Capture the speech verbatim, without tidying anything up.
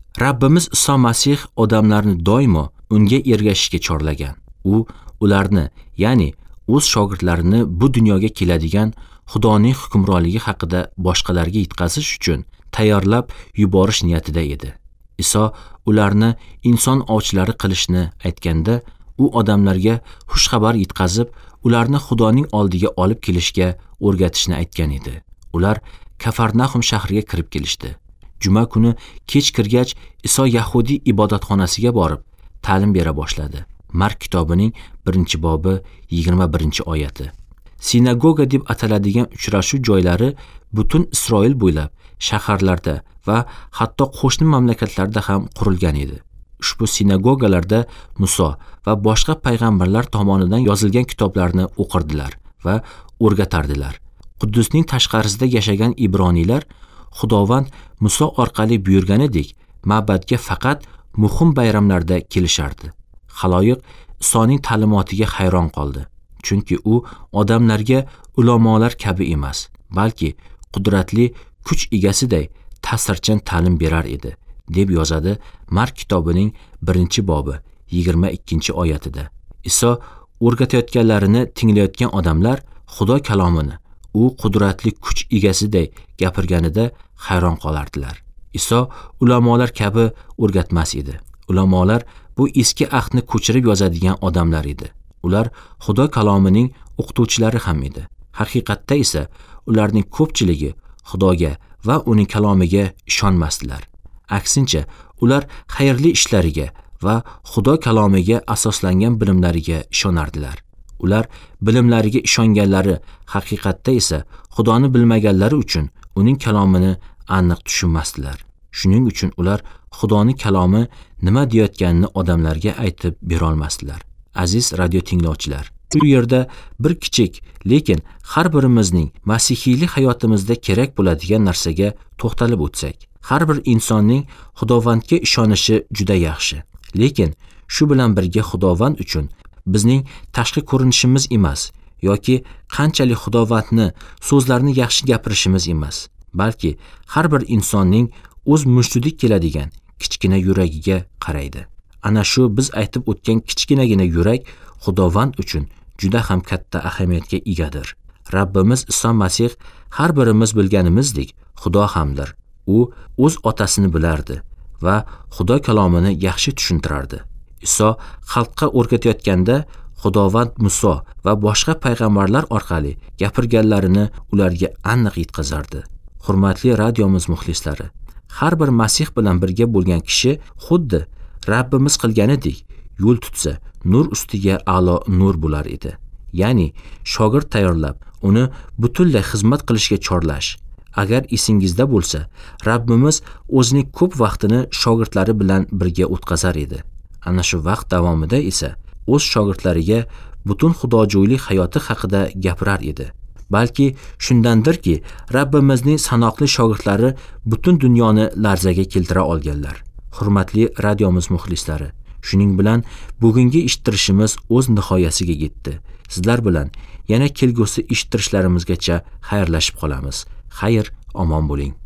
Rabbimiz Iso Masih odamlarni doimo unga ergashishga chorlagan. U ularni, ya'ni o'z shogirdlarini bu dunyoga keladigan Xudoning hukmronligi haqida boshqalarga yetkazish uchun tayyorlab yuborish niyatida edi. Iso ularni inson ovchilari qilishni aytganda, u odamlarga xushxabar yetkazib, ularni Xudoning oldiga olib kelishga o'rgatishni aytgan edi. Ular Kafarnaxum shahriga kirib kelishdi. Juma kuni kech kirgach, Iso Yahudiy ibodatxonasiga borib, ta'lim bera boshladi. Mark kitobining birinchi bobi yigirma birinchi oyati. Sinagoga deb ataladigan uchrashuv joylari butun Isroil bo'ylab shaharlarda va hatto qo'shni mamlakatlarda ham qurilgan edi. Ushbu sinagogalarda Muso va boshqa payg'ambarlar tomonidan yozilgan kitoblarni o'qirdilar va o'rgatardilar. Quddusning tashqarisida yashagan ibroniylar Xudovand Muso orqali buyurganidek ma'badga faqat muhim bayramlarda kelishardi. Xaloyiq Isoning ta'limotiga hayron qoldi. Chunki u odamlarga ulamolar kabi emas, balki qudratli kuch egasiday ta'sirchan ta'lim berar edi, deb yozadi Mark kitobining birinchi bobi yigirma ikkinchi oyatida. Iso o'rgatayotganlarini tinglayotgan odamlar Xudo kalomini u qudratli kuch egasiday gapirganida hayron qolardilar. Iso ulamolar kabi o'rgatmas edi. Ulamolar bu eski ahdni ko'chirib yozadigan odamlar edi. Ular Xudo kalomining o'qituvchilari ham edi. Haqiqatda esa ularning ko'pchiligi Xudoga va uning kalomiga ishonmasdilar. Aksincha, ular xayrli ishlariga va Xudo kalomiga asoslangan bilimlariga ishonardilar. Ular bilimlariga ishonganlari haqiqatda esa Xudoni bilmaganlari uchun uning kalomini aniq tushunmasdilar. Shuning uchun ular Xudoning kalomi nima deyotganini odamlarga aytib bera olmasdilar. Aziz radio tinglovchilar, bu yerda bir kichik, lekin har birimizning masihiylik hayotimizda kerak bo'ladigan narsaga to'xtalib o'tsak. Har bir insonning Xudovandga ishonishi juda yaxshi. Lekin shu bilan birga Xudovand uchun bizning tashqi ko'rinishimiz emas yoki qanchalik Xudovandni so'zlarini yaxshi gapirishimiz emas, balki har bir insonning o'z mushtudik keladigan kichkina yuragiga qaraydi. Ana shu biz aytib o'tgan kichkinagina yurak Xudovand uchun juda ham katta ahamiyatga egadir. Rabbimiz Iso Masih har birimiz bilganimizdek Xudo hamdir. U o'z otasini bilardi va Xudo kalomini yaxshi tushuntirardi. Iso xalqqa o'rgatayotganda Xudovand Muso va boshqa payg'ambarlar orqali gapirganlarini ularga aniq yetkazardi. Hurmatli radiomiz muxlislari, har bir Masih bilan birga bo'lgan kishi xuddi Rabbimiz qilganidek yo'l tutsa, nur ustiga a'lo nur bo'lar edi. Ya'ni shogird tayyorlab, uni butunlay xizmat qilishga chorlash. Agar esingizda bo'lsa, Rabbimiz o'zining ko'p vaqtini shogirdlari bilan birga o'tkazar edi. Ana shu vaqt davomida esa o'z shogirdlariga butun xudojo'ylik hayoti haqida gapirar edi. Balki shundandirki, Rabbimizning sanoqli shogirdlari butun dunyoni larzaga keltira olganlar. Hurmatli radiomiz muxlislari, shuning bilan bugungi eshittirishimiz o'z nihoyasiga yetdi. Sizlar bilan yana kelgusi eshittirishlarimizgacha xayrlashib qolamiz. Xayr, omon bo'ling.